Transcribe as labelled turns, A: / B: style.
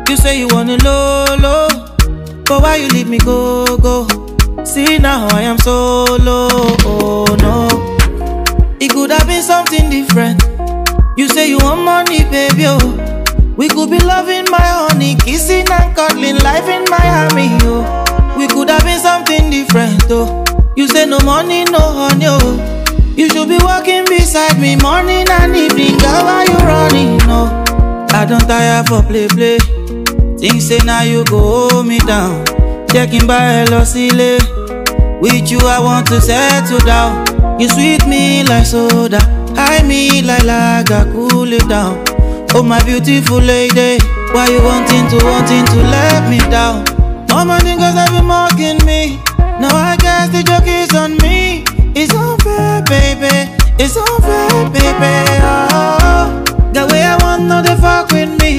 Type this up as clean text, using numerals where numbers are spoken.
A: You say you wanna low, but why you leave me go? See now I am solo, oh no. It could have been something different. You say you want money, baby, oh. We could be loving my honey, kissing and cuddling, life in Miami, oh. We could have been something different, oh. You say no money, no honey, oh. You should be walking beside me morning and evening, girl, why you running, no? I don't tire for play. Think say now you go hold me down. Checking by hello silly. With you I want to settle down. You sweet me like soda, high me like lager, cool it down. Oh my beautiful lady, why you wanting to let me down? All my niggas have been mocking me. Now I guess the joke is on me. It's unfair, baby. It's unfair, baby. Oh, the way I want, no, they fuck with me.